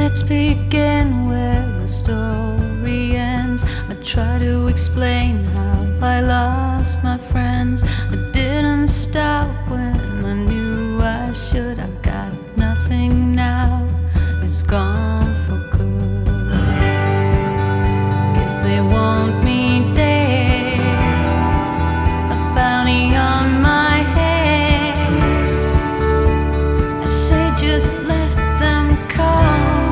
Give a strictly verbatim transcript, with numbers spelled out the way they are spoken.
Let's begin where the story ends. I try to explain how I lost my friends. I didn't stop when I knew I should. I got nothing now, it's gone.